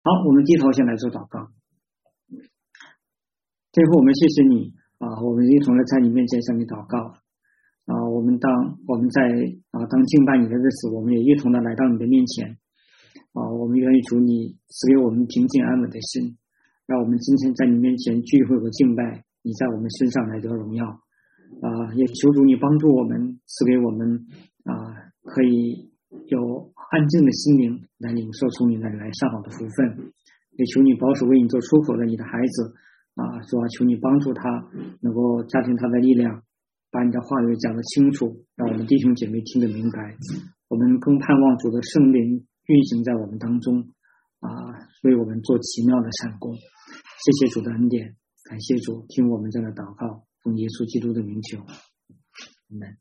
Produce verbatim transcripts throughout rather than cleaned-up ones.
好，我们低头先来做祷告。最后我们谢谢你啊，我们一同的在你面前向你祷告啊，我们当我们在啊当敬拜你的日子，我们也一同的来到你的面前啊，我们愿意主你赐给我们平静安稳的心，让我们今天在你面前聚会和敬拜，你在我们身上来得荣耀啊，也求主你帮助我们，赐给我们啊可以有安静的心灵来领受从你那里来上好的福分，也求你保守为你做出口的你的孩子啊，主啊，求你帮助他能够加添他的力量，把你的话语讲得清楚，让我们弟兄姐妹听得明白。我们更盼望主的圣灵运行在我们当中啊，为我们做奇妙的善功。谢谢主的恩典，感谢主听我们这样的祷告，奉耶稣基督的名求，阿们。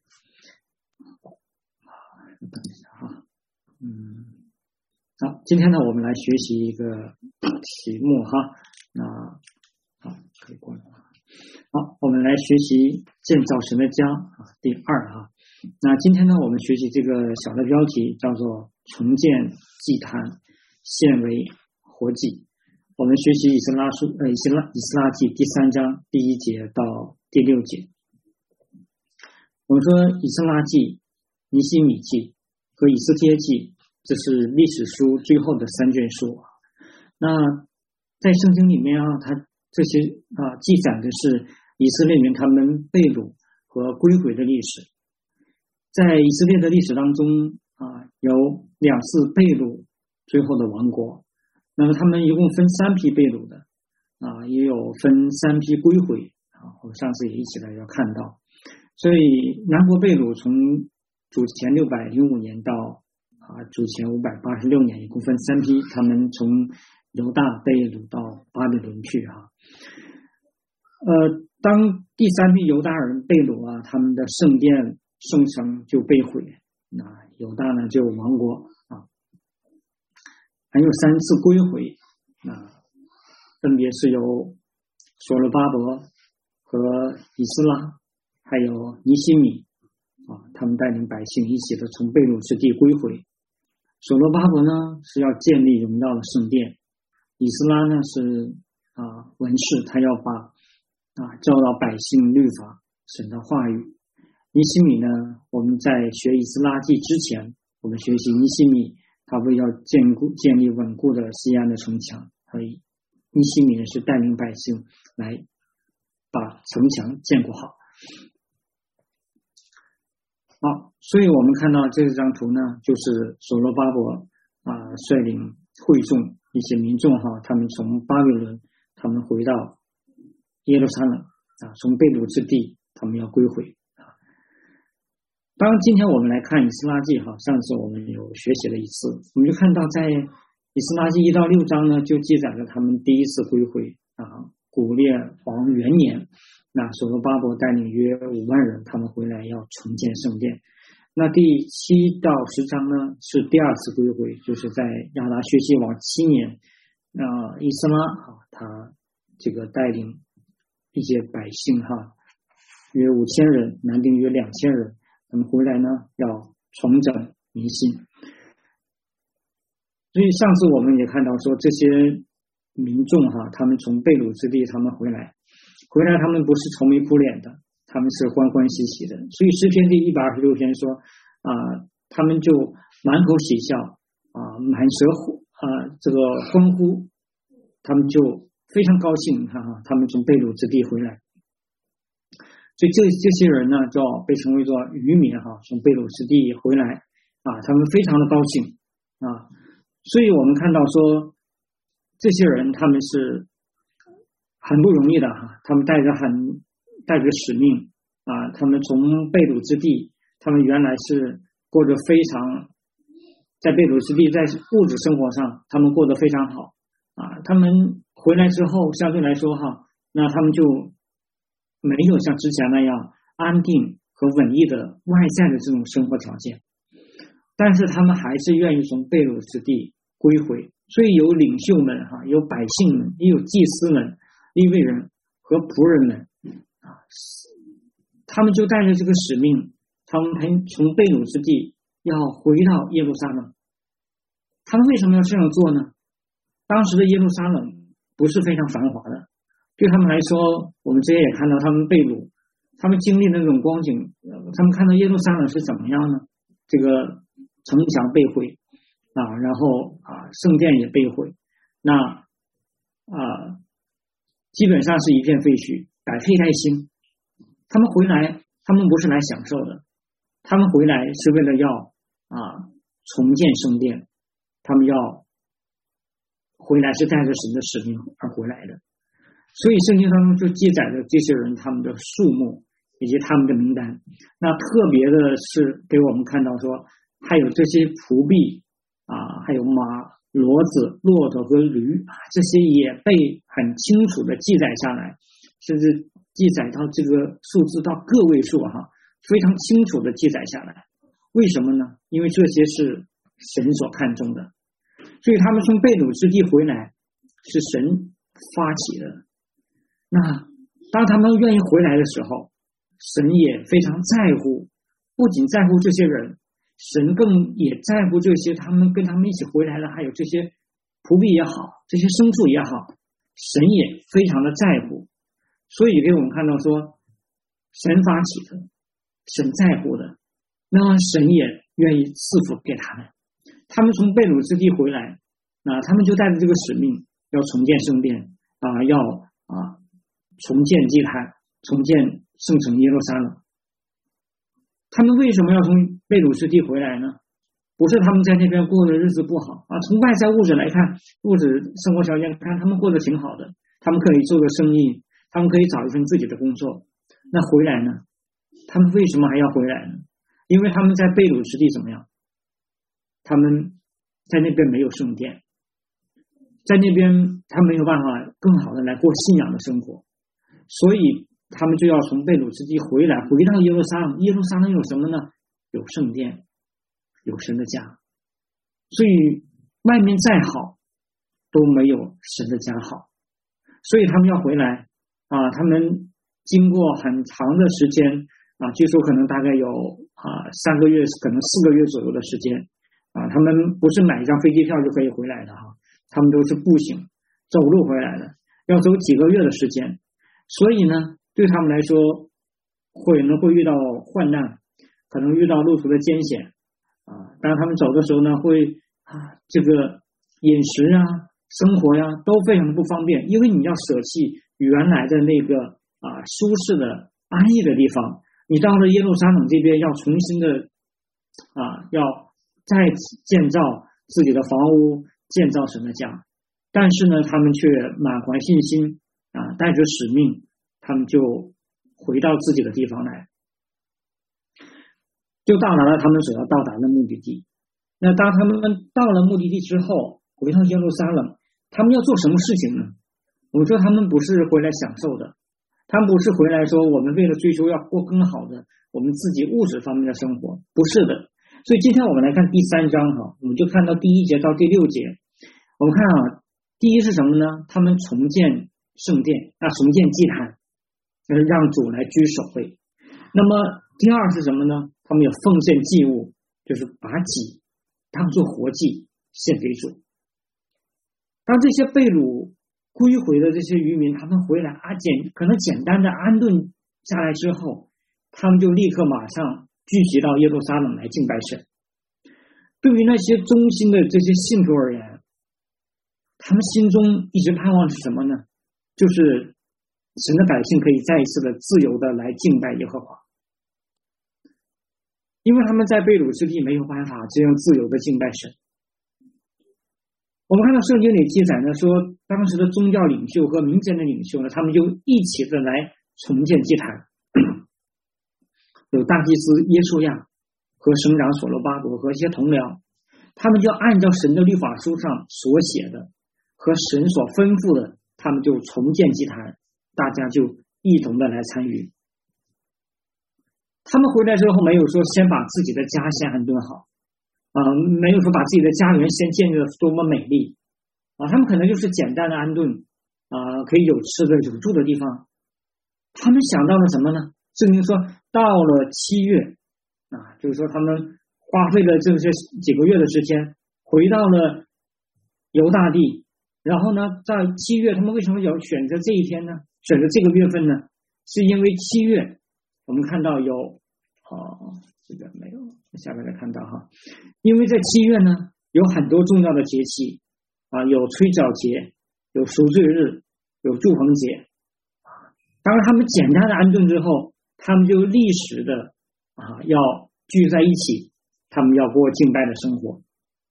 等一下哈，嗯，好，今天呢，我们来学习一个题目哈，那好，可以过来了。好，我们来学习建造神的家啊，第二哈。那今天呢，我们学习这个小的标题叫做重建祭坛，献为活祭。我们学习以斯拉书呃以斯拉以斯拉记第三章第一节到第六节。我们说以斯拉记、尼希米记和以斯帖记，这是历史书最后的三卷书。那在圣经里面啊，它这些啊记载的是以色列人他们被掳和归回的历史。在以色列的历史当中啊，有两次被掳，最后的亡国。那么他们一共分三批被掳的啊，也有分三批归回啊。我上次也一起来要看到，所以南国被掳从主前六百零五年到啊主前五百八十六年，一共分三批，他们从犹大被掳到巴比伦去哈。呃，当第三批犹大人被掳啊，他们的圣殿圣城就被毁，那犹大呢就亡国啊。还有三次归回，那分别是由所罗巴伯和以斯拉，还有尼希米啊，他们带领百姓一起的从被掳之地归回。所罗巴伯呢是要建立荣耀的圣殿，以斯拉呢是啊文士，他要把啊教导百姓律法神的话语。尼希米呢，我们在学以斯拉记之前，我们学习尼希米他为要建固建立稳固的西安的城墙，所以尼希米是带领百姓来把城墙建固好。好，所以我们看到这张图呢，就是所罗巴伯啊率领会众一些民众哈，他们从巴比伦他们回到耶路撒冷啊，从被掳之地他们要归回啊。当然今天我们来看以斯拉记哈，上次我们有学习了一次，我们就看到在以斯拉记一到六章呢，就记载了他们第一次归回啊，古列王元年，那所罗巴伯带领约五万人，他们回来要重建圣殿。那第七到十章呢是第二次归回，就是在亚达薛西王七年，那以斯拉哈他这个带领一些百姓哈，约五千人，男丁约两千人，他们回来呢要重整民心。所以上次我们也看到说，这些民众哈，他们从被掳之地他们回来。回来他们不是愁眉苦脸的，他们是欢欢喜喜的。所以诗篇第一百二十六篇说啊、呃，他们就满口喜笑啊、呃，满舌啊、呃、这个欢呼，他们就非常高兴哈哈，他们从被掳之地回来。所以这这些人呢，叫被称为做渔民哈，从被掳之地回来啊，他们非常的高兴啊。所以我们看到说，这些人他们是很不容易的哈，他们带着很带着使命啊，他们从被掳之地，他们原来是过着非常在被掳之地，在物质生活上他们过得非常好啊，他们回来之后相对来说哈，那他们就没有像之前那样安定和稳意的外在的这种生活条件，但是他们还是愿意从被掳之地归回，所以有领袖们哈，有百姓们，也有祭司们、利未人和仆人们啊，他们就带着这个使命，他们从被掳之地要回到耶路撒冷。他们为什么要这样做呢？ 当时的耶路撒冷不是非常繁华的，对他们来说，我们之前也看到他们被掳，他们经历那种光景，他们看到耶路撒冷是怎么样呢？这个城墙被毁啊，然后啊圣殿也被毁，那啊基本上是一片废墟，百废待兴。他们回来，他们不是来享受的，他们回来是为了要啊重建圣殿，他们要回来是带着神的使命而回来的。所以圣经当中就记载着这些人他们的数目以及他们的名单。那特别的是给我们看到说，还有这些仆婢啊，还有马、骡子、骆驼和驴啊，这些也被很清楚的记载下来，甚至记载到这个数字到个位数哈，非常清楚的记载下来。为什么呢？因为这些是神所看重的，所以他们从被掳之地回来是神发起的。那当他们愿意回来的时候，神也非常在乎，不仅在乎这些人，神更也在乎这些他们跟他们一起回来了，还有这些仆婢也好，这些牲畜也好，神也非常的在乎。所以给我们看到说，神发起的，神在乎的，那么神也愿意赐福给他们。他们从被掳之地回来，那他们就带着这个使命，要重建圣殿啊，要啊重建祭坛，重建圣城耶路撒冷。他们为什么要从被掳之地回来呢？不是他们在那边过的日子不好啊，从外在物质来看，物质生活条件看，他们过得挺好的，他们可以做个生意，他们可以找一份自己的工作。那回来呢？他们为什么还要回来呢？因为他们在被掳之地怎么样？他们在那边没有圣殿，在那边他没有办法更好的来过信仰的生活，所以他们就要从被掳之地回来，回到耶路撒冷。耶路撒冷有什么呢？有圣殿，有神的家。所以外面再好都没有神的家好，所以他们要回来啊。他们经过很长的时间啊，据说可能大概有啊三个月，可能四个月左右的时间啊。他们不是买一张飞机票就可以回来的哈，他们都是步行走路回来的，要走几个月的时间。所以呢，对他们来说，会能会遇到患难，可能遇到路途的艰险啊。当他们走的时候呢，会啊这个饮食啊、生活呀、啊、都非常的不方便，因为你要舍弃原来的那个啊舒适的安逸的地方，你到了耶路撒冷这边要重新的啊要再建造自己的房屋，建造神的家。但是呢，他们却满怀信心啊，带着使命，他们就回到自己的地方来，就到达了他们所要到达的目的地。那当他们到了目的地之后，回到耶路撒冷，他们要做什么事情呢？我说他们不是回来享受的，他们不是回来说我们为了追求要过更好的我们自己物质方面的生活，不是的。所以今天我们来看第三章哈，我们就看到第一节到第六节。我们看啊，第一是什么呢？他们重建圣殿，啊，重建祭坛，就是让主来居首位。那么第二是什么呢？他们有奉献祭物，就是把己当作活祭献给主。当这些被掳归回的这些渔民，他们回来啊，简可能简单的安顿下来之后，他们就立刻马上聚集到耶路撒冷来敬拜神。对于那些忠心的这些信徒而言，他们心中一直盼望是什么呢？就是神的百姓可以再一次的自由的来敬拜耶和华。因为他们在被掳之地没有办法这样自由的敬拜神。我们看到圣经里记载呢，说当时的宗教领袖和民间的领袖呢，他们就一起的来重建祭坛。有大祭司耶稣亚和省长所罗巴伯和一些同僚，他们就按照神的律法书上所写的和神所吩咐的，他们就重建祭坛，大家就一同的来参与。他们回来之后没有说先把自己的家先安顿好啊、呃，没有说把自己的家园先建立的多么美丽啊，他们可能就是简单的安顿啊、呃，可以有吃的有住的地方。他们想到了什么呢？圣经说到了七月啊，就是说他们花费了这些几个月的时间，回到了犹大地然后呢，在七月，他们为什么要选择这一天呢？选择这个月份呢？是因为七月，我们看到有哦，这个没有，下面再看到哈，因为在七月呢，有很多重要的节气啊，有吹角节，有赎罪日，有祝棚节。当他们简单的安顿之后，他们就历史的啊要聚在一起，他们要过敬拜的生活。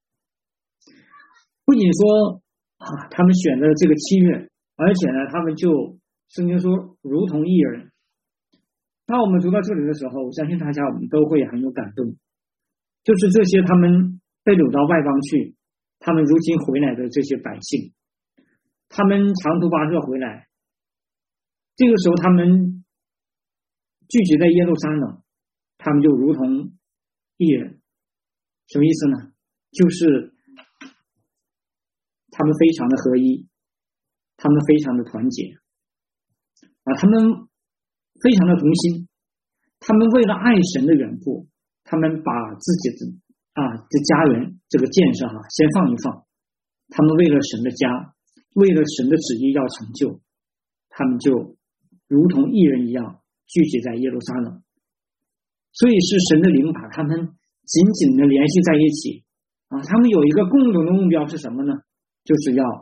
不仅说啊，他们选择了这个七月，而且呢，他们就圣经说如同义人。当我们读到这里的时候，我相信大家我们都会很有感动，就是这些他们被掳到外邦去，他们如今回来的这些百姓，他们长途跋涉回来，这个时候他们聚集在耶路撒冷，他们就如同义人。什么意思呢？就是他们非常的合一，他们非常的团结啊，他们非常的同心，他们为了爱神的缘故，他们把自己的啊的家园这个建设哈、啊、先放一放，他们为了神的家，为了神的旨意要成就，他们就如同义人一样聚集在耶路撒冷。所以是神的灵把他们紧紧的联系在一起啊，他们有一个共同的目标是什么呢？就是要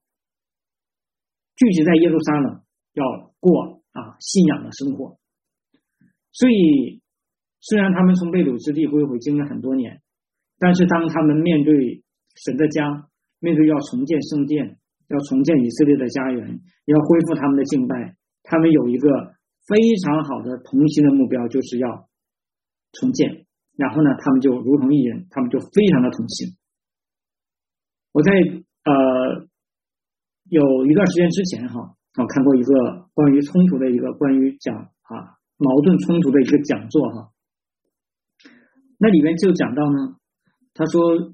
聚集在耶路撒冷，要过啊信仰的生活。所以虽然他们从被掳之地归回经历很多年，但是当他们面对神的家，面对要重建圣殿，要重建以色列的家园，要恢复他们的敬拜，他们有一个非常好的同心的目标，就是要重建。然后呢，他们就如同一人，他们就非常的同心。我在呃有一段时间之前哈，我看过一个关于冲突的一个关于讲啊矛盾冲突的一个讲座哈，那里面就讲到呢，他说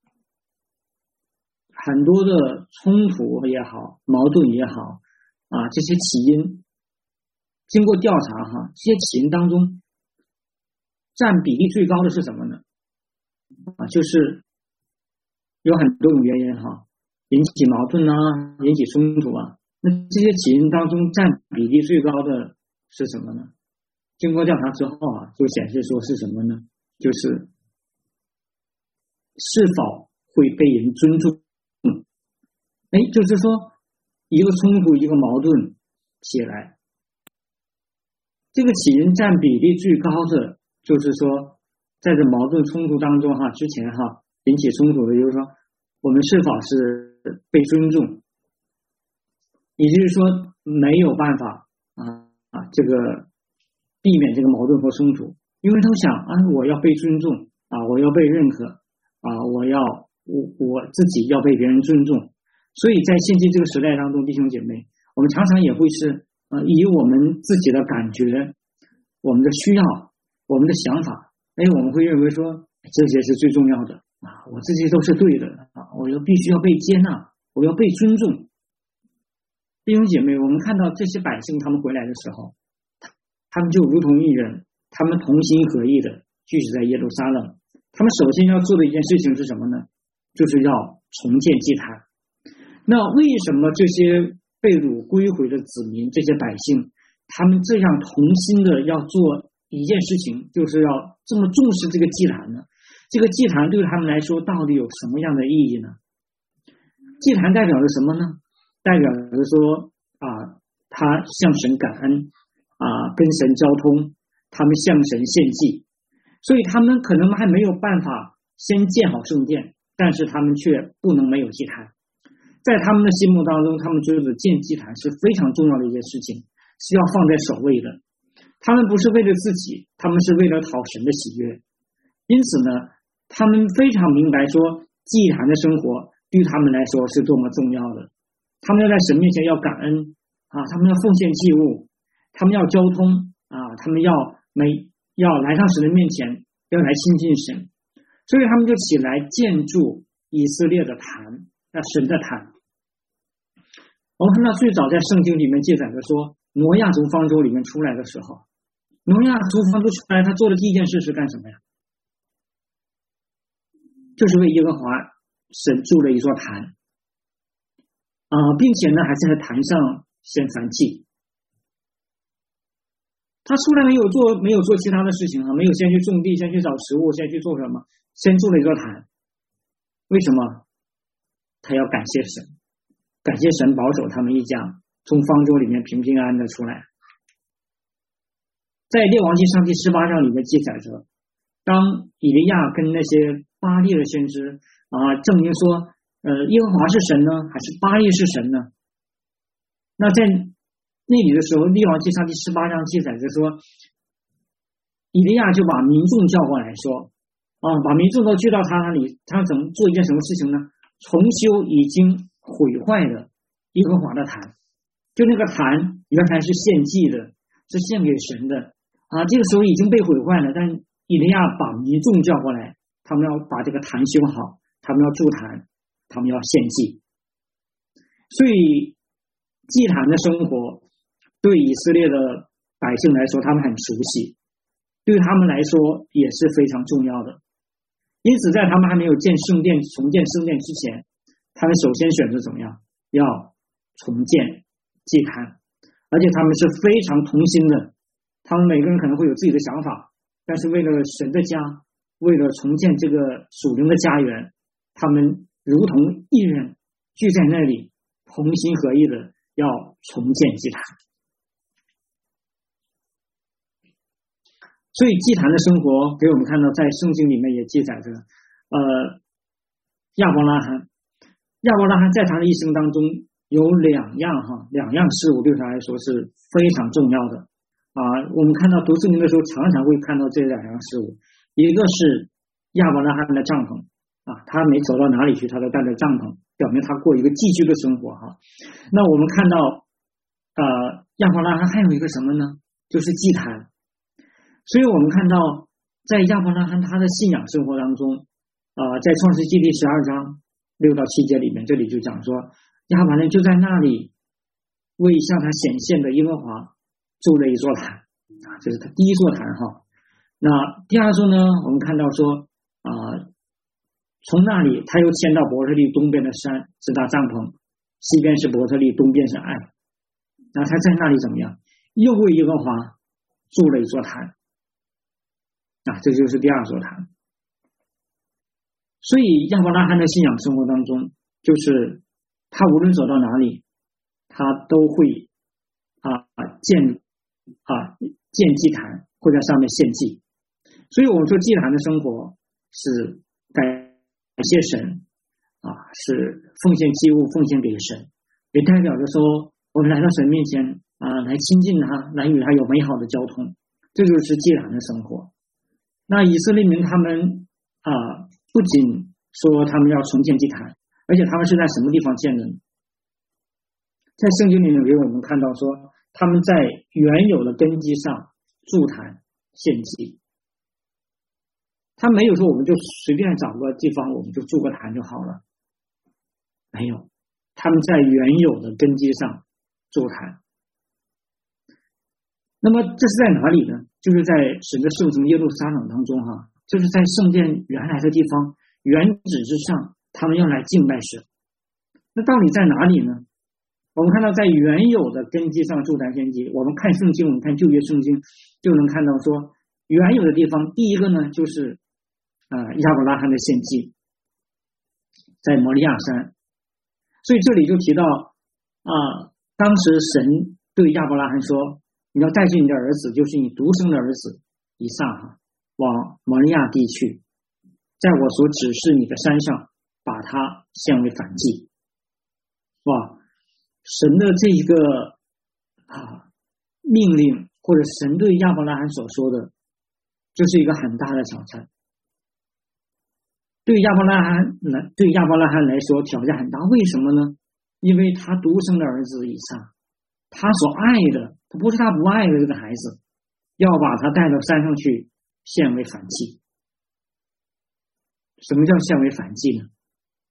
很多的冲突也好，矛盾也好啊，这些起因经过调查哈，这些起因当中占比例最高的是什么呢？啊，就是有很多种原因哈，引起矛盾啊，引起冲突啊。那这些起因当中占比例最高的是什么呢？经过调查之后啊，就显示说是什么呢？就是是否会被人尊重。哎，就是说一个冲突，一个矛盾起来，这个起因占比例最高的，就是说在这矛盾冲突当中哈，之前哈引起冲突的，就是说我们是否是被尊重，也就是说没有办法啊啊这个避免这个矛盾和冲突，因为都想啊我要被尊重啊，我要被认可啊，我要我我自己要被别人尊重。所以在现今这个时代当中，弟兄姐妹，我们常常也会是呃以我们自己的感觉，我们的需要，我们的想法，哎，我们会认为说这些是最重要的啊，我这些都是对的啊，我要必须要被接纳，我要被尊重。弟兄姐妹，我们看到这些百姓他们回来的时候，他们就如同一人，他们同心合意的聚集在耶路撒冷。他们首先要做的一件事情是什么呢？就是要重建祭坛。那为什么这些被掳归回的子民，这些百姓，他们这样同心的要做一件事情，就是要这么重视这个祭坛呢？这个祭坛对他们来说到底有什么样的意义呢？祭坛代表着什么呢？代表着说啊，他向神感恩啊，跟神交通，他们向神献祭，所以他们可能还没有办法先建好圣殿，但是他们却不能没有祭坛。在他们的心目当中，他们觉得建祭坛是非常重要的一件事情，是要放在首位的。他们不是为了自己，他们是为了讨神的喜悦。因此呢，他们非常明白说祭坛的生活对他们来说是多么重要的。他们要在神面前要感恩啊，他们要奉献祭物，他们要交通啊，他们要每要来到神的面前，要来亲近神。所以他们就起来建筑以色列的坛，那神的坛。我们看到最早在圣经里面记载的说，挪亚从方舟里面出来的时候，挪亚从方舟出来，他做的第一件事是干什么呀？就是为耶和华神筑了一座坛。 啊、呃，并且呢还在坛上献燔祭。他出来没有做没有做其他的事情啊，没有先去种地，先去找食物，先去做什么？先筑了一座坛。为什么？他要感谢神，感谢神保守他们一家从方舟里面平平安安的出来。在列王记上第十八章里面记载着，当以利亚跟那些巴力的先知啊证明说，呃，耶和华是神呢，还是巴力是神呢？那在那里的时候，列王记上第十八章记载着说，以利亚就把民众叫过来说，啊，把民众都聚到他那里，他怎么做一件什么事情呢？重修已经毁坏的耶和华的坛，就那个坛原来是献祭的，是献给神的啊，这个时候已经被毁坏了，但以利亚把民众叫过来，他们要把这个坛修好，他们要筑坛，他们要献祭。所以祭坛的生活对以色列的百姓来说，他们很熟悉，对他们来说也是非常重要的。因此在他们还没有建圣殿重建圣殿之前，他们首先选择怎么样？要重建祭坛，而且他们是非常同心的，他们每个人可能会有自己的想法，但是为了神的家，为了重建这个属灵的家园，他们如同一人聚在那里，同心合意的要重建祭坛。所以祭坛的生活给我们看到，在圣经里面也记载着，呃，亚伯拉罕，亚伯拉罕在他的一生当中有两样哈，两样事物对他来说是非常重要的啊。我们看到读圣经的时候，常常会看到这两样事物，一个是亚伯拉罕的帐篷啊，他没走到哪里去，他都带着帐篷，表明他过一个寄居的生活哈。那我们看到，呃，亚伯拉罕还有一个什么呢？就是祭坛。所以我们看到在亚伯拉罕他的信仰生活当中，呃，在创世纪第十二章六到七节里面，这里就讲说，亚伯拉罕就在那里为向他显现的耶和华筑了一座坛啊，这是他第一座坛哈。那第二座呢，我们看到说啊、呃，从那里他又迁到伯特利东边的山是搭帐篷，西边是伯特利，东边是爱。那他在那里怎么样？又为耶和华筑了一座坛。啊，这就是第二座坛。所以亚伯拉罕的信仰生活当中，就是他无论走到哪里，他都会啊建啊建祭坛，会在上面献祭。所以我们说祭坛的生活是感谢神啊，是奉献祭物，奉献给神，也代表着说我们来到神面前啊，来亲近他，来与他有美好的交通，这就是祭坛的生活。那以色列民他们啊，不仅说他们要重建祭坛，而且他们是在什么地方建的呢？在圣经里面给我们看到说，他们在原有的根基上筑坛献祭。他没有说我们就随便找个地方我们就筑个坛就好了，没有，他们在原有的根基上筑坛。那么这是在哪里呢？就是在神的圣城耶路撒冷当中哈，就是在圣殿原来的地方原址之上，他们要来敬拜神。那到底在哪里呢？我们看到在原有的根基上筑坛献祭，我们看圣经，我们看旧约圣经就能看到说，原有的地方第一个呢就是啊、呃、亚伯拉罕的献祭，在摩利亚山。所以这里就提到啊、呃，当时神对亚伯拉罕说，你要带着你的儿子，就是你独生的儿子以撒哈，往摩利亚地去，在我所指示你的山上，把他献为燔祭。哇，神的这一个啊命令，或者神对亚伯拉罕所说的，就是一个很大的挑战。对亚伯拉罕来，对亚伯拉罕来说挑战很大，为什么呢？因为他独生的儿子以撒，他所爱的，他不是他不爱的这个孩子，要把他带到山上去献为燔祭。什么叫献为燔祭呢？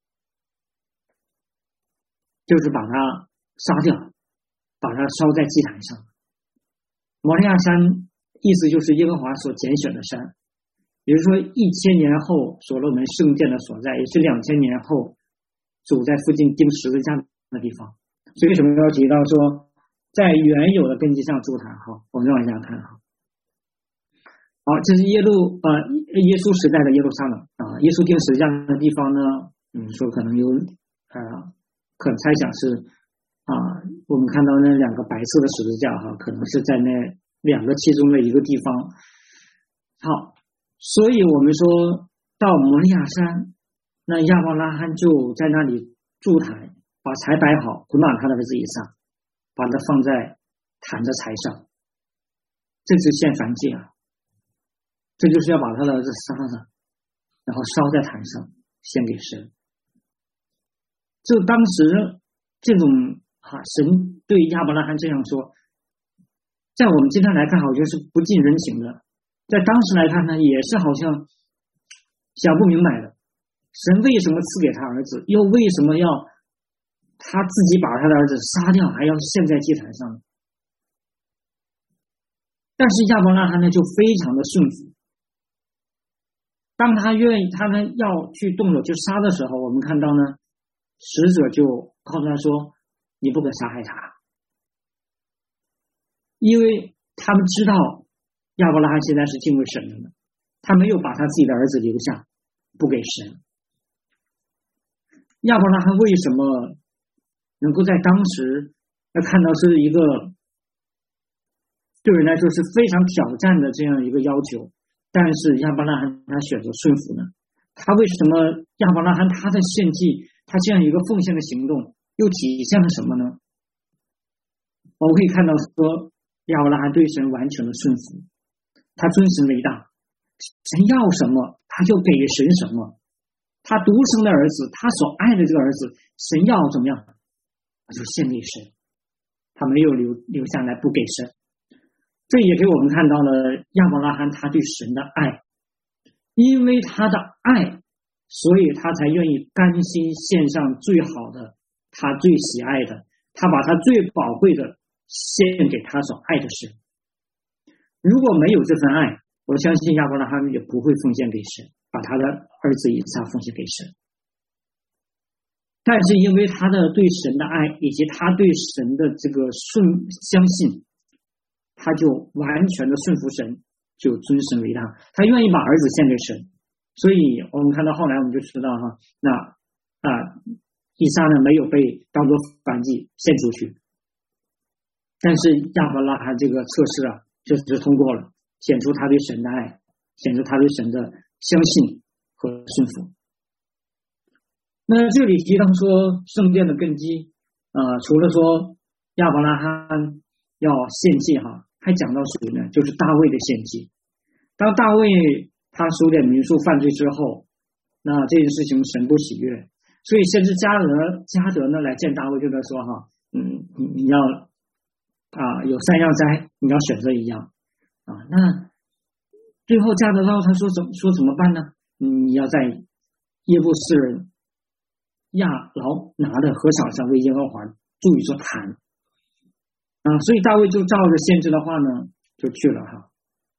就是把他杀掉，把他烧在祭坛上。摩利亚山意思就是耶和华所拣选的山，也就是说一千年后所罗门圣殿的所在，也是两千年后主在附近钉十字架的地方。所以为什么要提到说在原有的根基上筑坛？哈，我们往下看哈。好，这是耶路呃耶稣时代的耶路撒冷啊，耶稣钉十字架的地方呢，嗯，说可能有呃，可猜想是啊，我们看到那两个白色的十字架哈，可能是在那两个其中的一个地方。好，所以我们说到摩利亚山，那亚伯拉罕就在那里筑坛，把柴摆好，捆绑他的儿子以撒，把它放在坛的柴上，这是献燔祭啊。这就是要把他的儿子杀了，然后烧在坛上献给神。就当时这种啊，神对亚伯拉罕这样说，在我们今天来看，我觉得是不近人情的；在当时来看呢，也是好像想不明白的。神为什么赐给他儿子，又为什么要他自己把他的儿子杀掉，还要献在祭坛上？但是亚伯拉罕呢，就非常的顺服。当他愿意，他呢要去动手去杀的时候，我们看到呢，使者就告诉他说：“你不可杀害他，因为他们知道亚伯拉罕现在是敬畏神的，他没有把他自己的儿子留下，不给神。”亚伯拉罕为什么能够在当时要看到是一个对人来说是非常挑战的这样一个要求？但是亚伯拉罕他选择顺服呢？他为什么亚伯拉罕他的献祭，他这样一个奉献的行动，又体现了什么呢？我们可以看到说，亚伯拉罕对神完全的顺服，他尊神为大，神要什么他就给神什么。他独生的儿子，他所爱的这个儿子，神要怎么样，他就献给神，他没有留留下来不给神。这也给我们看到了亚伯拉罕他对神的爱，因为他的爱，所以他才愿意甘心献上最好的，他最喜爱的，他把他最宝贵的献给他所爱的神。如果没有这份爱，我相信亚伯拉罕也不会奉献给神，把他的儿子以撒奉献给神。但是因为他的对神的爱，以及他对神的这个顺相信，他就完全的顺服神，就尊神为大，他愿意把儿子献给神。所以我们看到后来我们就知道哈，那啊以撒呢没有被当作燔祭献出去，但是亚伯拉罕这个测试啊就是通过了，显出他对神的爱，显出他对神的相信和顺服。那这里提到说圣殿的根基啊、呃，除了说亚伯拉罕要献祭哈，还讲到谁呢？就是大卫的献祭。当大卫他数点民数犯罪之后，那这件事情神不喜悦，所以先知加德加德呢来见大卫，对他说哈，嗯，你你要啊有三样灾，你要选择一样啊。那最后加德他他说怎说怎么办呢？嗯，你要在耶布斯人亚劳拿的禾场上为耶和华筑一座坛啊，所以大卫就照着先知的话呢就去了哈。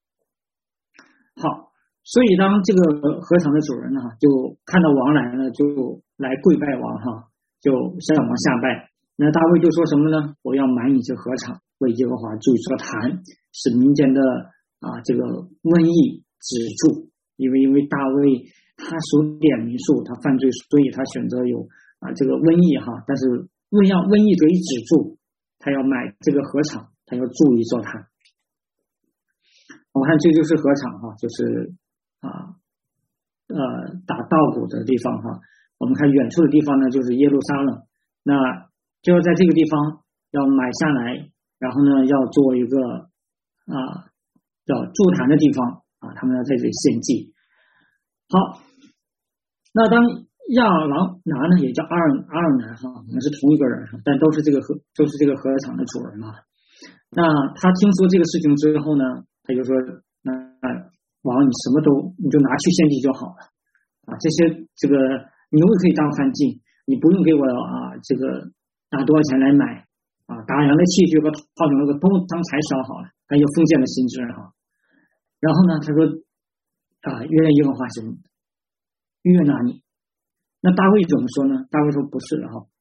好，所以当这个禾场的主人呢就看到王来了，就来跪拜王哈，就向王下拜。那大卫就说什么呢？我要买你这禾场，为耶和华筑一座坛，使民间的啊这个瘟疫止住。因为因为大卫他数点民数，他犯罪，所以他选择有啊这个瘟疫哈，但是为要瘟疫得以止住，他要买这个禾场，他要筑一座坛。我看这就是禾场哈，就是啊呃打稻谷的地方哈。我们看远处的地方呢，就是耶路撒冷，那就要在这个地方要买下来，然后呢要做一个啊叫筑坛的地方啊，他们要在这里献祭。好，那当亚郎拿呢，也叫阿尔阿尔南哈，那是同一个人哈，但都是这个禾都是这个禾场的主人嘛。那他听说这个事情之后呢，他就说：“那王，你什么都你就拿去献祭就好了啊，这些这个牛也可以当燔祭，你不用给我啊这个拿多少钱来买啊，打羊的器具和套牛那个都当柴烧好了，还有封建的心智哈。”然后呢，他说：“啊，约耶和华神悦纳你。”那大卫怎么说呢？大卫说：“不是哈，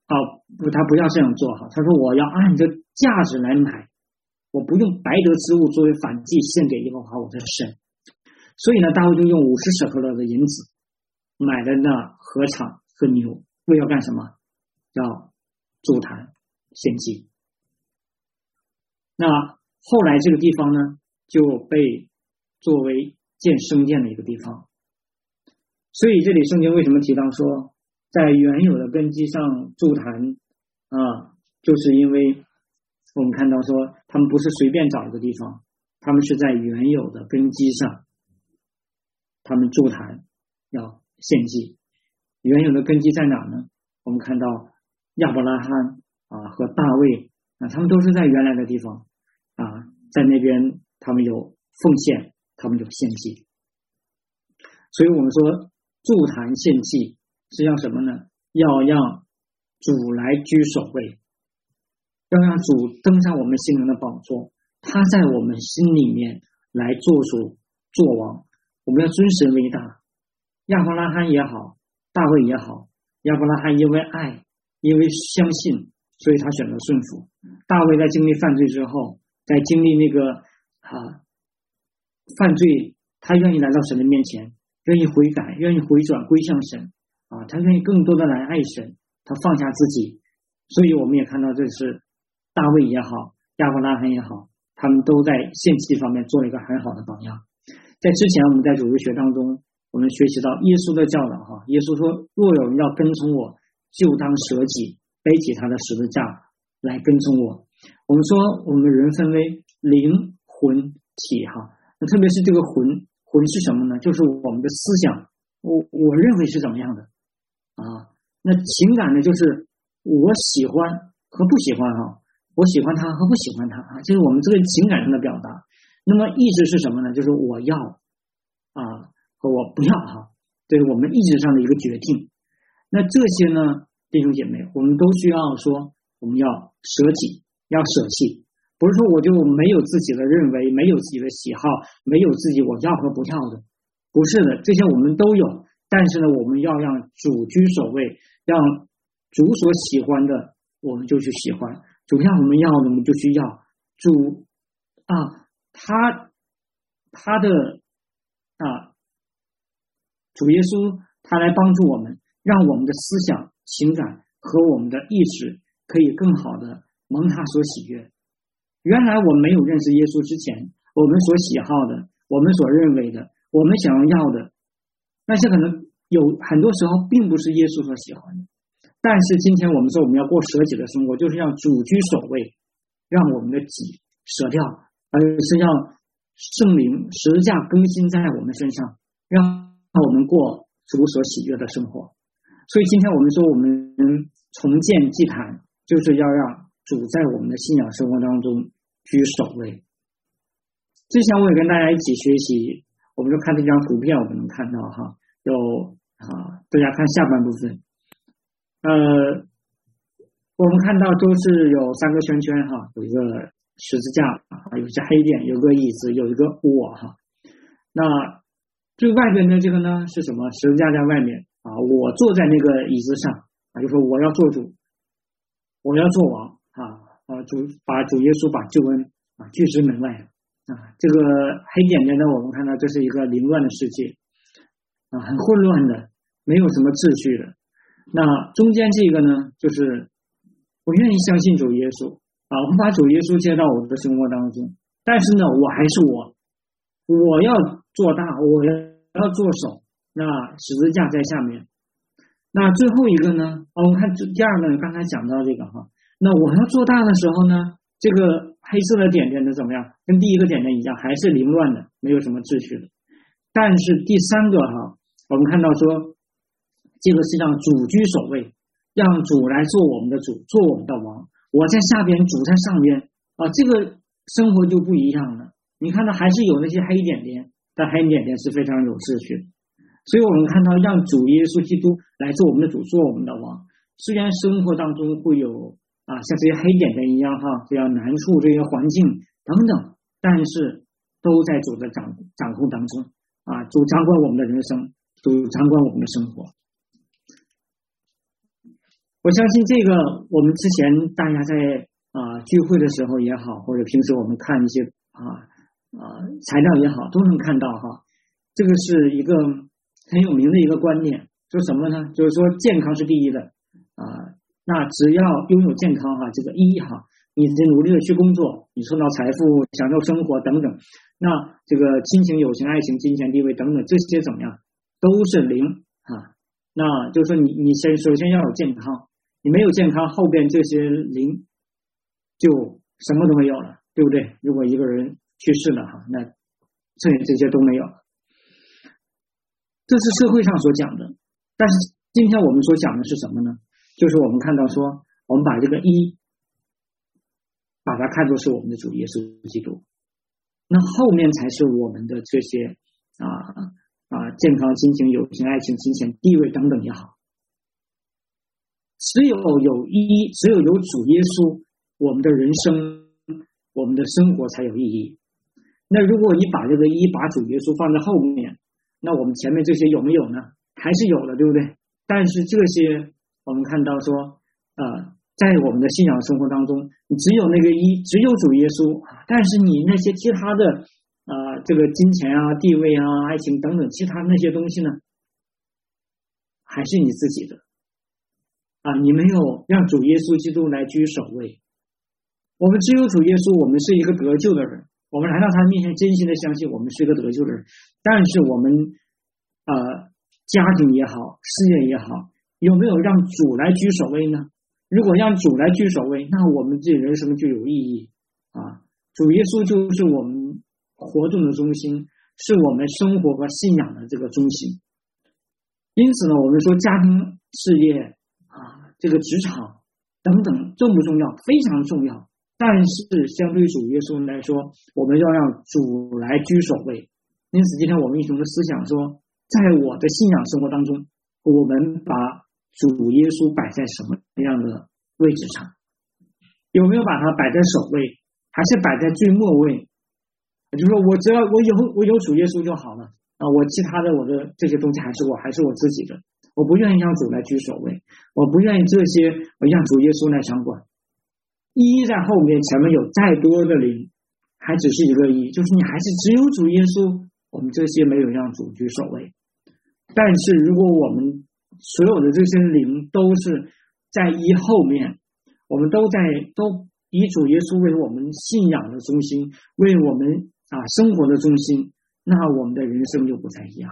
啊，不，他不要这样做哈，他说我要按着价值来买，我不用白得之物作为反祭献给耶和华我的神。所以呢，大卫就用五十舍客勒的银子买了那禾场和牛，为要干什么？要筑坛献祭。那后来这个地方呢，就被作为建圣殿的一个地方。所以这里圣经为什么提到说，在原有的根基上筑坛啊，就是因为我们看到说，他们不是随便找一个地方，他们是在原有的根基上，他们筑坛要献祭。原有的根基在哪呢？我们看到亚伯拉罕啊和大卫啊，他们都是在原来的地方啊，在那边他们有奉献，他们有献祭。所以我们说筑坛献祭是要什么呢？要让主来居首位，要让主登上我们心灵的宝座，他在我们心里面来做主做王。我们要尊神为大。亚伯拉罕也好，大卫也好，亚伯拉罕因为爱，因为相信，所以他选择顺服。大卫在经历犯罪之后，在经历那个啊犯罪，他愿意来到神的面前，愿意悔改，愿意回转归向神啊，他愿意更多的来爱神，他放下自己。所以我们也看到，这是大卫也好，亚伯拉罕也好，他们都在献祭方面做了一个很好的榜样。在之前我们在主日学当中，我们学习到耶稣的教导哈，耶稣说，若有人要跟从我，就当舍己，背起他的十字架来跟从我。我们说我们人分为灵魂体哈，那特别是这个魂，魂是什么呢？就是我们的思想，我我认为是怎么样的啊？那情感呢，就是我喜欢和不喜欢哈，我喜欢他和不喜欢他啊，这是我们这个情感上的表达。那么意志是什么呢？就是我要啊和我不要哈，这是我们意志上的一个决定。那这些呢，弟兄姐妹，我们都需要说，我们要舍己，要舍弃，不是说我就没有自己的认为，没有自己的喜好，没有自己我要和不要的，不是的，这些我们都有。但是呢，我们要让主居首位，让主所喜欢的我们就去喜欢，主让我们要的我们就去要。主啊，他他的啊，主耶稣他来帮助我们，让我们的思想、情感和我们的意志可以更好的蒙他所喜悦。原来我们没有认识耶稣之前，我们所喜好的，我们所认为的，我们想要要的，那些可能有很多时候并不是耶稣所喜欢的。但是今天我们说我们要过舍己的生活，就是让主居首位，让我们的己舍掉，而是让圣灵十字架更新在我们身上，让我们过主所喜悦的生活。所以今天我们说我们重建祭坛，就是要让主在我们的信仰生活当中居首位。之前我也跟大家一起学习，我们就看这张图片，我们能看到哈，有啊，大家看下半部分，呃，我们看到都是有三个圈圈哈，有一个十字架啊，有一些黑点，有个椅子，有一个我哈。那最外边的这个呢是什么？十字架在外面啊，我坐在那个椅子上啊，就说我要做主，我要做王啊啊，主把主耶稣把救恩啊拒之门外啊。这个黑点点呢，我们看到这是一个凌乱的世界啊，很混乱的，没有什么秩序的。那中间这个呢，就是我愿意相信主耶稣啊，我把主耶稣接到我的生活当中，但是呢，我还是我，我要做大，我要做首，那十字架在下面。那最后一个呢，哦，我们看第二个，刚才讲到这个哈，那我要做大的时候呢，这个黑色的点点的怎么样？跟第一个点点一样，还是凌乱的，没有什么秩序的。但是第三个哈，我们看到说，这个是让主居首位，让主来做我们的主，做我们的王。我在下边，主在上边啊，这个生活就不一样了。你看到还是有那些黑点点，但黑点点是非常有秩序的。所以我们看到让主耶稣基督来做我们的主，做我们的王。虽然生活当中会有啊像这些黑点点一样哈，这样难处、这些环境等等，但是都在主的掌掌控当中啊，主掌管我们的人生，主掌管我们的生活。我我相信这个我们之前大家在啊、呃、聚会的时候也好，或者平时我们看一些啊啊、呃、材料也好，都能看到哈。这个是一个很有名的一个观念，就是什么呢？就是说健康是第一的啊、呃。那只要拥有健康哈，这个一哈，你努力的去工作，你创造财富、享受生活等等，那这个亲情、友情、爱情、金钱、地位等等这些怎么样，都是零啊。那就是说你你先首先要有健康，你没有健康，后边这些零就什么都没有了，对不对？如果一个人去世了哈，那剩下这些都没有了。这是社会上所讲的，但是今天我们所讲的是什么呢？就是我们看到说，我们把这个一把它看作是我们的主耶稣基督，那后面才是我们的这些啊啊健康、亲情、友情、爱情、金钱、地位等等也好。只有有一，只有有主耶稣，我们的人生、我们的生活才有意义。那如果你把这个一把主耶稣放在后面，那我们前面这些有没有呢？还是有的，对不对？但是这些我们看到说，呃，在我们的信仰生活当中，你只有那个一，只有主耶稣，但是你那些其他的啊、呃，这个金钱啊、地位啊、爱情等等其他那些东西呢，还是你自己的啊，你没有让主耶稣基督来居首位。我们只有主耶稣，我们是一个得救的人，我们来到他面前真心的相信我们是一个得救的人，但是我们呃家庭也好，事业也好，有没有让主来居首位呢？如果让主来居首位，那我们这人生就有意义啊！主耶稣就是我们活动的中心，是我们生活和信仰的这个中心。因此呢，我们说家庭、事业啊，这个职场等等重不重要？非常重要。但是相对于主耶稣来说，我们要让主来居首位。因此，今天我们一同的思想说，在我的信仰生活当中，我们把主耶稣摆在什么样的位置上？有没有把它摆在首位，还是摆在最末位？也就是说，我只要我有我有主耶稣就好了啊，我其他的我的这些东西还是我还是我自己的，我不愿意让主来居首位，我不愿意这些我让主耶稣来掌管。一在后面，前面有再多的零，还只是一个一，就是你还是只有主耶稣，我们这些没有让主居首位。但是如果我们所有的这些零都是在一后面，我们都在都以主耶稣为我们信仰的中心，为我们啊生活的中心，那我们的人生就不再一样。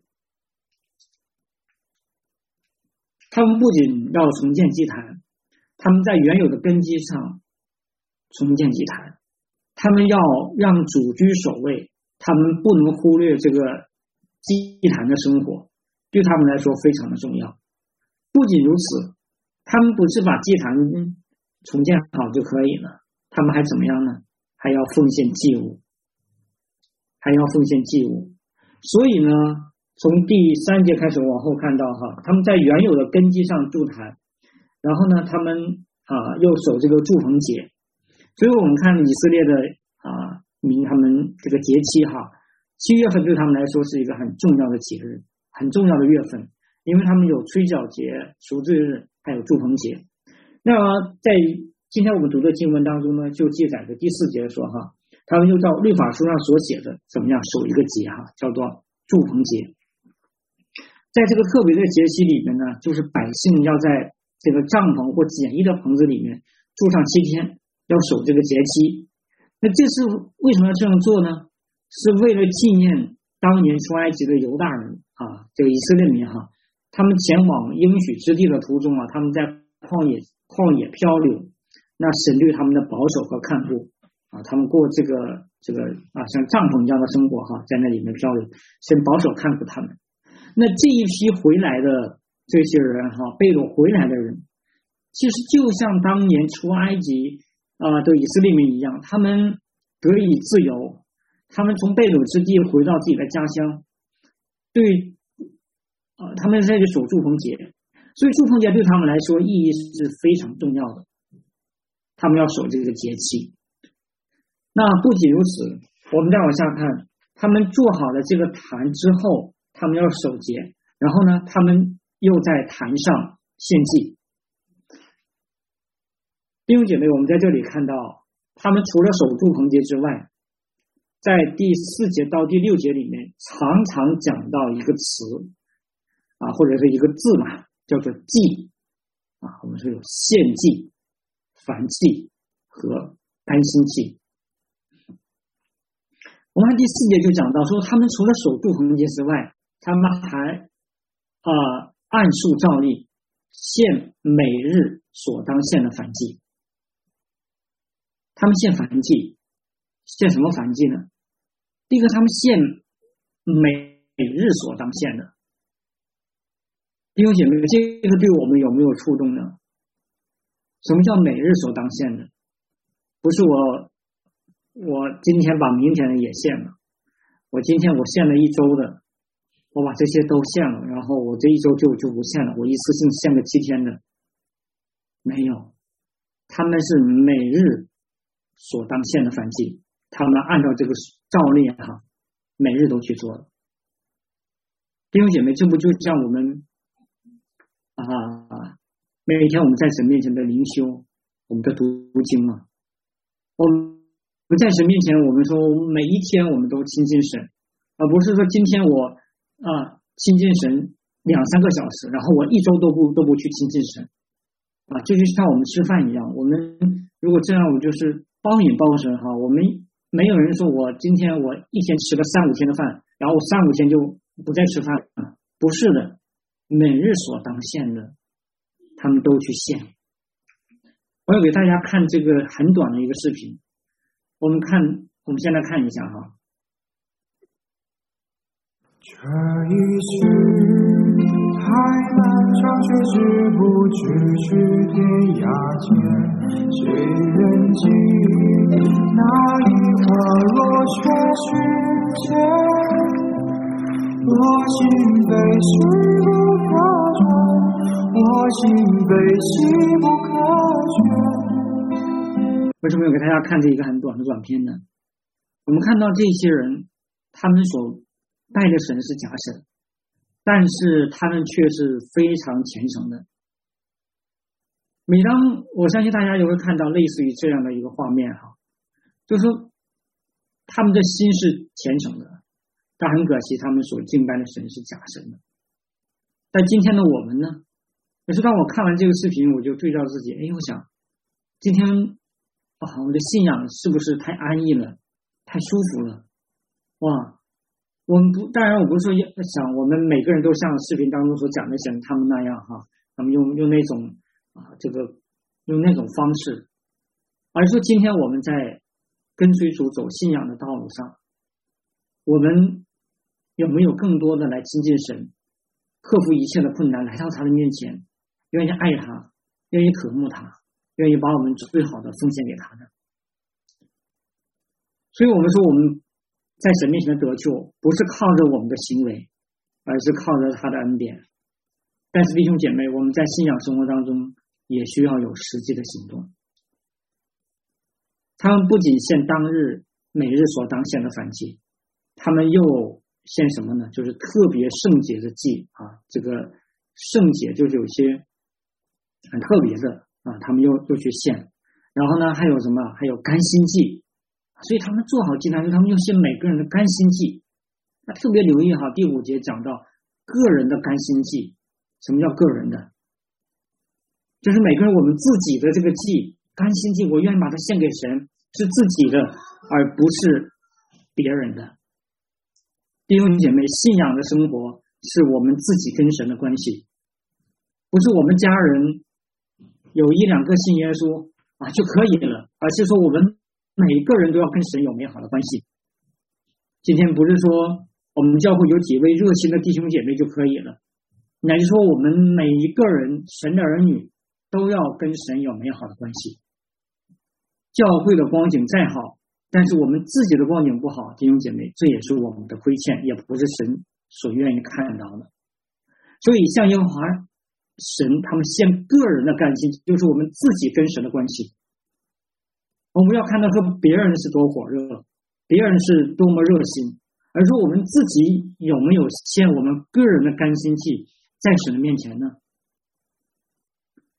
他们不仅要重建祭坛，他们在原有的根基上重建祭坛，他们要让主居首位，他们不能忽略这个祭坛的生活，对他们来说非常的重要。不仅如此，他们不是把祭坛重建好就可以了，他们还怎么样呢？还要奉献祭物，还要奉献祭物。所以呢，从第三节开始往后看到哈，他们在原有的根基上筑坛，然后呢，他们啊又守这个祝棚节。所以我们看以色列的啊民，他们这个节期哈，七月份对他们来说是一个很重要的节日，很重要的月份，因为他们有吹角节、赎罪日，还有祝棚节。那么在今天我们读的经文当中呢，就记载着第四节说哈，他们就照律法书上所写的怎么样守一个节哈，叫做祝棚节。在这个特别的节期里面呢，就是百姓要在这个帐篷或简易的棚子里面住上七天，要守这个节期。那这是为什么要这样做呢？是为了纪念当年出埃及的犹大人啊，这个以色列民哈，他们前往应许之地的途中啊，他们在旷野旷野漂流，那神对他们的保守和看顾啊，他们过这个这个啊像帐篷一样的生活哈，在那里面漂流，神保守看顾他们。那这一批回来的这些人哈，被掳回来的人，其实就像当年出埃及啊、呃、的以色列民一样，他们得以自由，他们从被掳之地回到自己的家乡，对啊、呃，他们在这守祝棚节，所以祝棚节对他们来说意义是非常重要的，他们要守这个节期。那不仅如此，我们再往下看，他们做好了这个坛之后，他们要守节，然后呢，他们又在坛上献祭。 弟兄姐妹，我们在这里看到，他们除了守住棚节之外，在第四节到第六节里面，常常讲到一个词啊，或者是一个字嘛，叫做祭啊。我们说有献祭、燔祭和甘心祭。我们看第四节就讲到说，他们除了守住棚节之外，他们还啊、呃、按数照例献每日所当献的燔祭。他们献燔祭，献什么燔祭呢？第一个，他们献每日所当献的。弟兄姐妹，这个对我们有没有触动呢？什么叫每日所当献的？不是我我今天把明天的也献了，我今天我献了一周的，我把这些都献了，然后我这一周就就不献了，我一次性献个七天的。没有，他们是每日所当献的燔祭，他们按照这个照例哈，每日都去做的。弟兄姐妹，这不就像我们啊，每天我们在神面前的灵修，我们的读经啊，我们在神面前，我们说每一天我们都亲近神，而不是说今天我啊亲近神两三个小时，然后我一周都不都不去亲近神啊，这就像我们吃饭一样，我们如果这样，我就是暴饮暴食哈，我们没有人说我今天我一天吃了三五天的饭，然后三五天就不再吃饭了，不是的，每日所当献的，他们都去献。我要给大家看这个很短的一个视频，我们看，我们先来看一下哈。 这一世太漫长，却止不去去天涯间，谁人记那一花落却时间？我心被誓不可传，我心被戏不可全。 为什么要给大家看这一个很短的短片呢？我们看到这些人，他们所拜的神是假神，但是他们却是非常虔诚的。每当我相信大家也会看到类似于这样的一个画面哈，就是说他们的心是虔诚的，但很可惜他们所敬拜的神是假神的。但今天的我们呢，也是当我看完这个视频，我就对照自己，哎，我想今天啊，我的信仰是不是太安逸了，太舒服了？哇！我们不，当然我不是说想我们每个人都像视频当中所讲的神他们那样哈，他们用用那种啊这个用那种方式，而是说今天我们在跟随主走信仰的道路上，我们有没有更多的来亲近神，克服一切的困难，来到他的面前，愿意爱他，愿意渴慕他，愿意把我们最好的奉献给他呢？所以我们说我们在神面前的得救，不是靠着我们的行为，而是靠着他的恩典。但是弟兄姐妹，我们在信仰生活当中也需要有实际的行动。他们不仅献当日每日所当献的燔祭，他们又献什么呢？就是特别圣洁的祭啊，这个圣洁就是有些很特别的啊，他们又又去献。然后呢，还有什么？还有甘心祭。所以他们做好祭坛，他们又献每个人的甘心祭。那特别留意哈，第五节讲到个人的甘心祭。什么叫个人的？就是每个人我们自己的这个祭，甘心祭，我愿意把它献给神，是自己的，而不是别人的。弟兄姐妹，信仰的生活是我们自己跟神的关系，不是我们家人有一两个信耶稣啊就可以了，而是说我们每个人都要跟神有美好的关系。今天不是说我们教会有几位热心的弟兄姐妹就可以了，乃是说我们每一个人神的儿女都要跟神有美好的关系。教会的光景再好，但是我们自己的光景不好，弟兄姐妹，这也是我们的亏欠，也不是神所愿意看到的。所以像耶和华神他们献个人的甘心，就是我们自己跟神的关系。我们要看到和别人是多火热，别人是多么热心，而说我们自己有没有献我们个人的甘心祭在神的面前呢？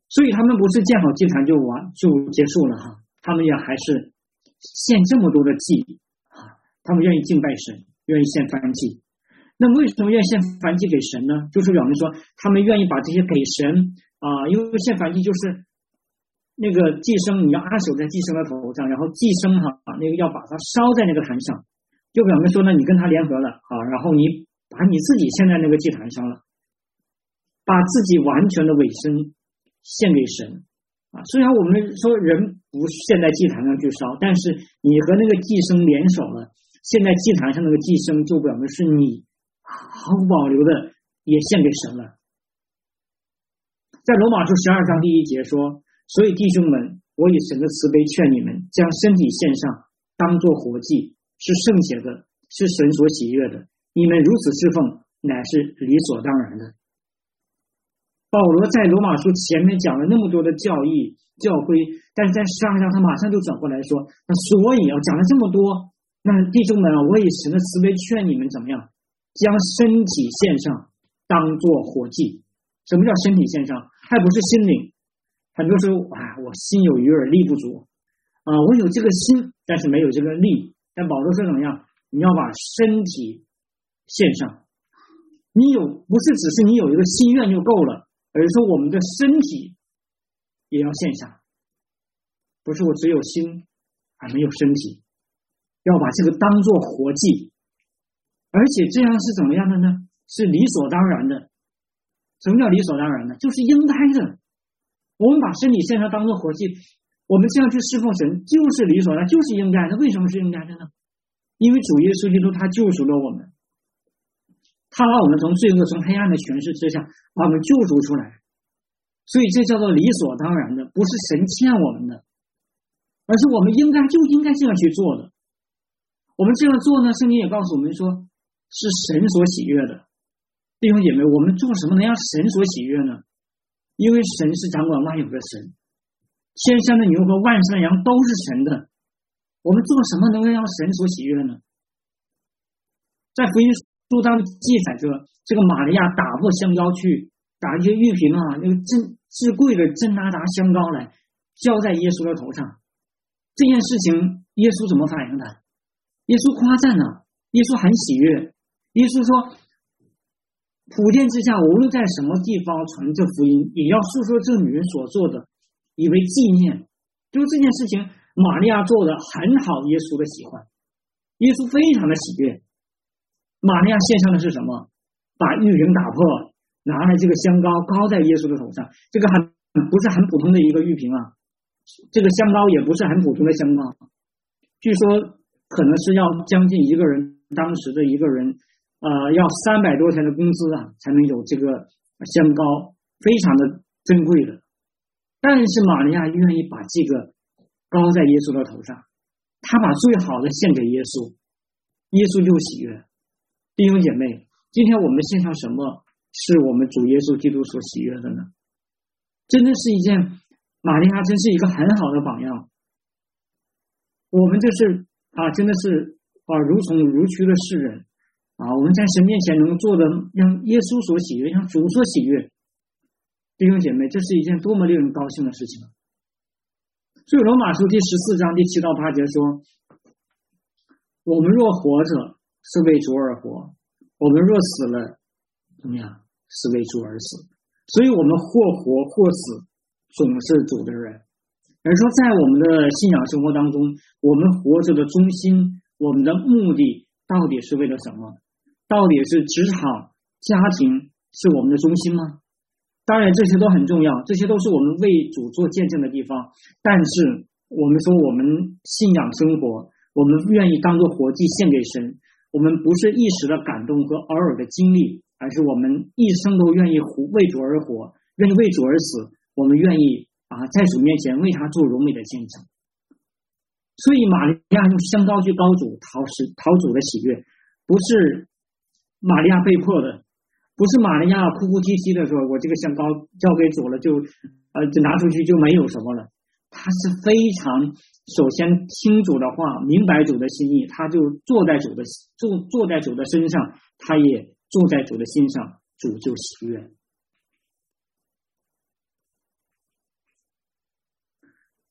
所以他们不是建好祭坛就完就结束了哈，他们也还是献这么多的祭啊，他们愿意敬拜神，愿意献燔祭。那么为什么愿意献燔祭给神呢？就是表明说他们愿意把这些给神啊，因为献燔祭就是那个祭牲你要按手在祭牲的头上，然后祭牲哈那个要把它烧在那个坛上，就表明说呢你跟他联合了啊，然后你把你自己献在那个祭坛上了，把自己完全的委身献给神啊。虽然我们说人不献在祭坛上去烧，但是你和那个祭牲联手了，现在祭坛上那个祭牲就表明是你毫无保留的也献给神了。在罗马书十二章第一节说，所以弟兄们，我以神的慈悲劝你们，将身体献上，当作活祭，是圣洁的，是神所喜悦的。你们如此侍奉，乃是理所当然的。保罗在罗马书前面讲了那么多的教义教规，但是在十二章他马上就转过来说，那所以啊讲了这么多，那弟兄们啊，我以神的慈悲劝你们怎么样，将身体献上，当作活祭。什么叫身体献上？还不是心灵。很多时候啊，我心有余而力不足啊，我有这个心，但是没有这个力。但保罗说怎么样？你要把身体献上。你有不是只是你有一个心愿就够了，而是说我们的身体也要献上。不是我只有心而没有身体，要把这个当作活祭。而且这样是怎么样的呢？是理所当然的。什么叫理所当然的？就是应该的。我们把身体献上当作活祭，我们这样去侍奉神就是理所当然，就是应该的。为什么是应该的呢？因为主耶稣基督他救赎了我们，他把我们从罪恶从黑暗的权势之下把我们救赎出来，所以这叫做理所当然的，不是神欠我们的，而是我们应该就应该这样去做的。我们这样做呢，圣经也告诉我们说是神所喜悦的。弟兄姐妹，我们做什么能让神所喜悦呢？因为神是掌管万有的神，天山的牛和万山的羊都是神的，我们做什么能够让神所喜悦呢？在福音书当中记载着，这个玛利亚打破香膏去打一些玉瓶啊，那个珍至贵的真拿达香膏来浇在耶稣的头上。这件事情耶稣怎么反应的？耶稣夸赞了，耶稣很喜悦。耶稣说，普天之下无论在什么地方传这福音，也要诉说这女人所做的，以为纪念。就是这件事情玛利亚做的很好，耶稣的喜欢，耶稣非常的喜悦。玛利亚献上的是什么？把玉瓶打破，拿来这个香膏膏在耶稣的头上。这个很不是很普通的一个玉瓶啊，这个香膏也不是很普通的香膏，据说可能是要将近一个人当时的一个人呃，要三百多钱的工资啊，才能有这个香膏，非常的珍贵的。但是玛利亚愿意把这个膏在耶稣的头上，他把最好的献给耶稣，耶稣就喜悦。弟兄姐妹，今天我们献上什么是我们主耶稣基督所喜悦的呢？真的是一件，玛利亚真是一个很好的榜样。我们这是啊，真的是啊，如从如驱的世人。啊，我们在神面前能做的让耶稣所喜悦，让主所喜悦。弟兄姐妹，这是一件多么令人高兴的事情。所以罗马书第十四章第七到八节说，我们若活着是为主而活，我们若死了怎么样，是为主而死。所以我们或活或死总是主的人。而说在我们的信仰生活当中，我们活着的中心，我们的目的到底是为了什么？到底是职场、家庭是我们的中心吗？当然这些都很重要，这些都是我们为主做见证的地方。但是我们说我们信仰生活，我们愿意当作活祭献给神，我们不是一时的感动和偶尔的经历，而是我们一生都愿意为主而活，愿意为主而死，我们愿意啊在主面前为他做荣美的见证。所以玛利亚用香膏去膏主，讨使讨主的喜悦，不是玛利亚被迫的，不是玛利亚哭哭啼啼的说，我这个香膏交给主了，就呃就拿出去就没有什么了。他是非常首先听主的话，明白主的心意，他就坐在主的坐坐在主的身上，他也坐在主的心上，主就喜悦。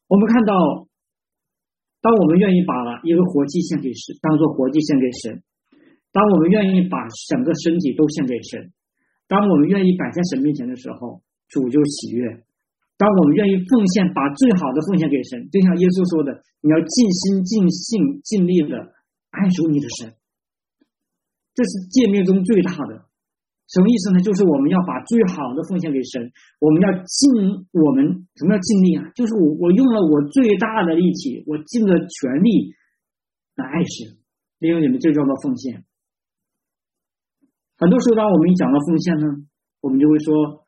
我们看到，当我们愿意把一个活祭献给神，当做活祭献给神，当我们愿意把整个身体都献给神，当我们愿意摆在神面前的时候，主就喜悦。当我们愿意奉献，把最好的奉献给神，就像耶稣说的，你要尽心尽性尽力的爱主你的神，这是诫命中最大的。什么意思呢？就是我们要把最好的奉献给神，我们要尽我们什么叫尽力啊？就是我我用了我最大的力气，我尽了全力来爱神，因为你们这叫做奉献。很多时候当我们一讲到奉献呢，我们就会说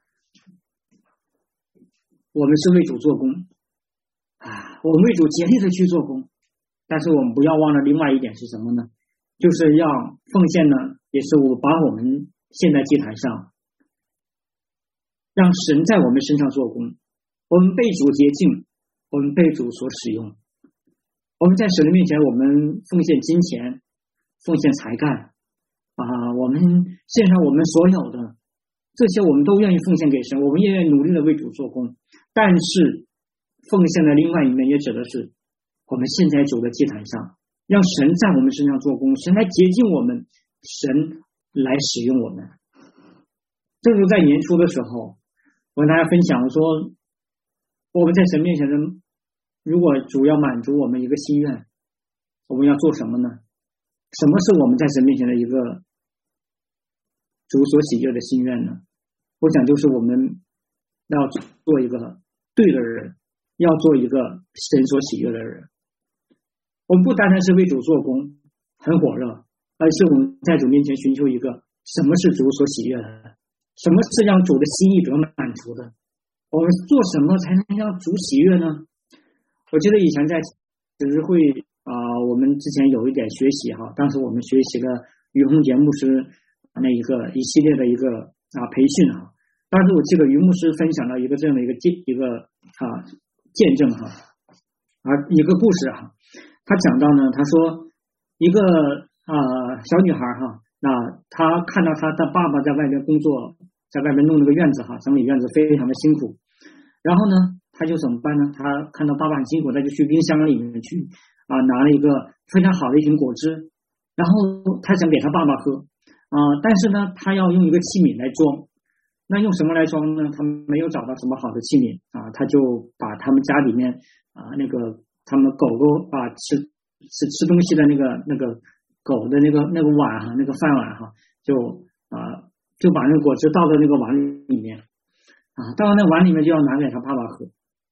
我们是为主做工啊，我们为主竭力的去做工，但是我们不要忘了另外一点是什么呢？就是要奉献呢，也是我把我们献在祭坛上，让神在我们身上做工。我们被主洁净，我们被主所使用。我们在神的面前，我们奉献金钱，奉献才干啊，我们献上我们所有的这些，我们都愿意奉献给神，我们也愿意努力的为主做工。但是奉献的另外一面也指的是我们现在主的祭坛上，让神在我们身上做工，神来洁净我们，神来使用我们。正如在年初的时候，我跟大家分享说，我们在神面前的，如果主要满足我们一个心愿，我们要做什么呢？什么是我们在神面前的一个主所喜悦的心愿呢？我想就是我们要做一个对的人，要做一个神所喜悦的人。我们不单单是为主做工很火热，而是我们在主面前寻求一个什么是主所喜悦的，什么是让主的心意得满足的。我们做什么才能让主喜悦呢？我记得以前在只是会啊、呃，我们之前有一点学习哈，当时我们学习了于洪杰牧师那一个一系列的一个啊培训哈。当时我记得于牧师分享了一个这样的一个见一个啊见证哈，啊一个故事哈。他讲到呢，他说一个啊、呃、小女孩哈，那她看到她的爸爸在外面工作，在外面弄那个院子哈，整理院子非常的辛苦。然后呢，他就怎么办呢？他看到爸爸很辛苦，他就去冰箱里面去啊、呃、拿了一个非常好的一瓶果汁，然后他想给他爸爸喝啊、呃，但是呢，他要用一个器皿来装。那用什么来装呢？他没有找到什么好的器皿啊，他就把他们家里面啊那个他们狗狗啊吃吃吃东西的那个那个狗的那个那个碗哈，那个饭碗哈，就啊就把那个果汁倒到那个碗里面啊，倒到那碗里面就要拿给他爸爸喝。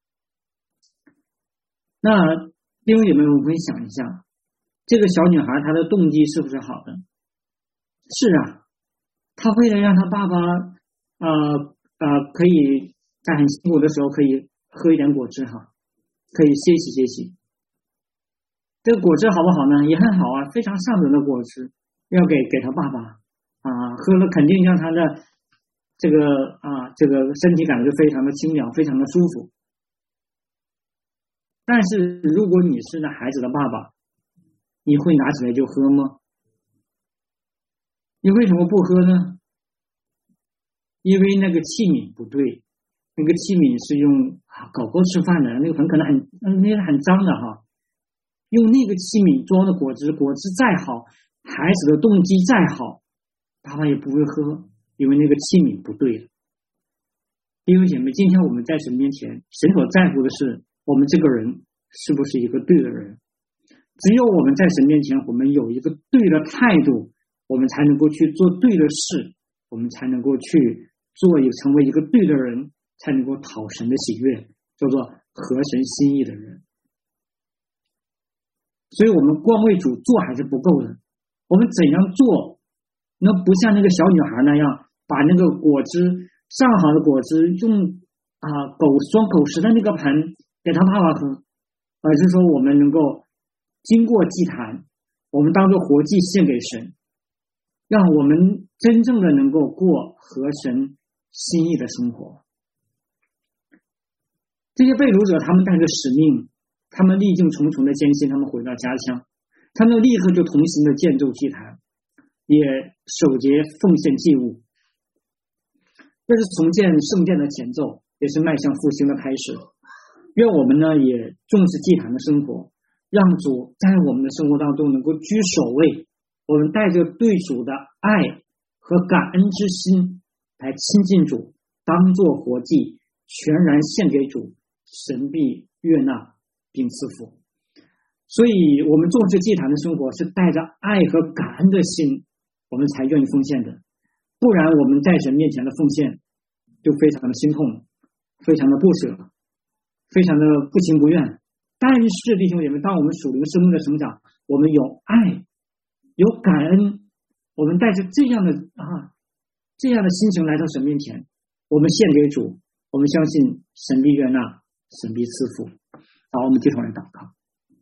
那弟兄姐妹们，我们想一下，这个小女孩她的动机是不是好的？是啊，她为了让她爸爸呃呃，可以在很辛苦的时候可以喝一点果汁哈，可以歇息歇息。这个果汁好不好呢？也很好啊，非常上等的果汁，要给给他爸爸啊，喝了肯定让他的这个啊这个身体感觉非常的清凉，非常的舒服。但是如果你是那孩子的爸爸，你会拿起来就喝吗？你为什么不喝呢？因为那个器皿不对，那个器皿是用啊狗狗吃饭的，那个很可能很那个很脏的哈。用那个器皿装的果汁，果汁再好，孩子的动机再好，爸爸也不会喝，因为那个器皿不对了。弟兄姐妹，今天我们在神面前，神所在乎的是我们这个人是不是一个对的人。只有我们在神面前，我们有一个对的态度，我们才能够去做对的事，我们才能够去做一成为一个对的人，才能够讨神的喜悦，叫做合神心意的人。所以我们光为主做还是不够的，我们怎样做那不像那个小女孩那样把那个果汁上好的果汁用啊狗装狗食的那个盆给他爸爸喝，而是说我们能够经过祭坛，我们当作活祭献给神，让我们真正的能够过合神心意的生活。这些被掳者他们带着使命，他们历尽重重的艰辛，他们回到家乡，他们立刻就同心的建筑祭坛，也守节奉献祭物。这是重建圣殿的前奏，也是迈向复兴的开始。 愿我们呢也重视祭坛的生活，让主在我们的生活当中能够居首位，我们带着对主的爱和感恩之心来亲近主，当作活祭全然献给主，神必悦纳并赐福。所以我们重视祭坛的生活是带着爱和感恩的心，我们才愿意奉献的，不然我们在神面前的奉献就非常的心痛，非常的不舍，非常的不情不愿。但是弟兄姐妹，当我们属灵生命的成长，我们有爱有感恩，我们带着这样的啊这样的心情来到神面前，我们献给主，我们相信神必悦纳，神必赐福。好，我们低头来祷告。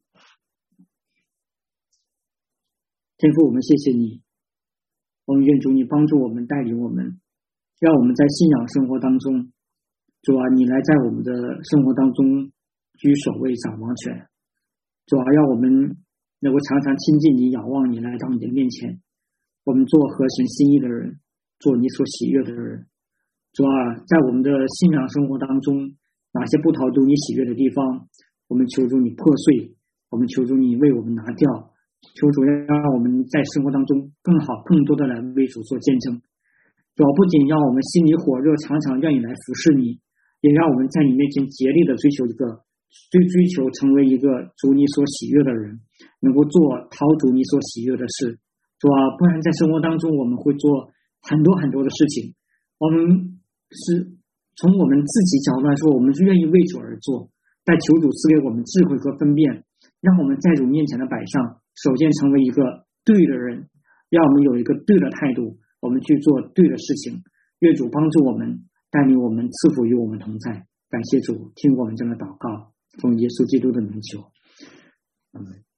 天父，我们谢谢你，我们愿主你帮助我们，带领我们，让我们在信仰生活当中，主啊，你来在我们的生活当中居首位，掌王权。主啊，让我们能够常常亲近你，仰望你，来到你的面前，我们做合神心意的人，做你所喜悦的人。主啊，在我们的信仰生活当中，哪些不讨主你喜悦的地方，我们求主你破碎，我们求主你为我们拿掉，求主让我们在生活当中更好更多的来为主做见证。主啊，不仅让我们心里火热，常常愿意来服侍你，也让我们在你面前竭力的追求一个追追求成为一个主你所喜悦的人，能够做讨主你所喜悦的事。主啊，不然在生活当中我们会做很多很多的事情，我们是从我们自己角度来说，我们是愿意为主而做，但求主赐给我们智慧和分辨，让我们在主面前的摆上，首先成为一个对的人，让我们有一个对的态度，我们去做对的事情。愿主帮助我们，带领我们，赐福与我们同在。感谢主，听我们这样的祷告，奉耶稣基督的名求，阿们。